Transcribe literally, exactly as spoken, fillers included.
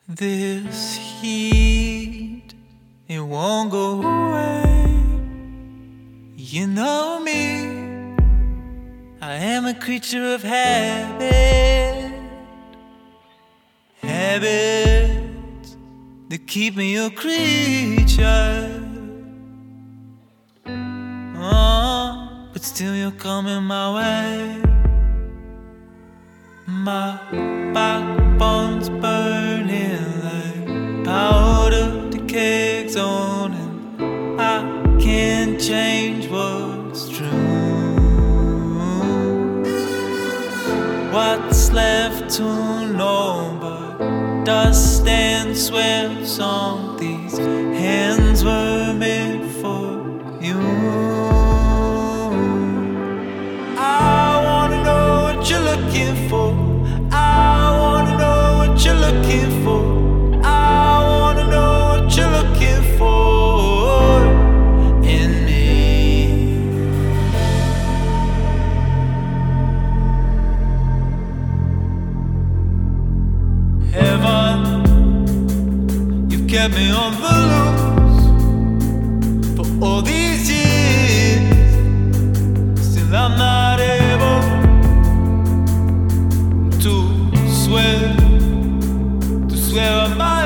This heat, it won't go away. You know me, I am a creature of habit. Habits that keep me a creature. Oh, but still you're coming my way. My backbone's burning like powder to kegs on, and I can't change what's true. What's left to know but dust and sweat song? These hands were made for you. I wanna know what you're looking for. I wanna know what you're looking for. I wanna know what you're looking for in me. Heaven, you've kept me on the loose for all these years. Still I'm not able to swear, to swear on my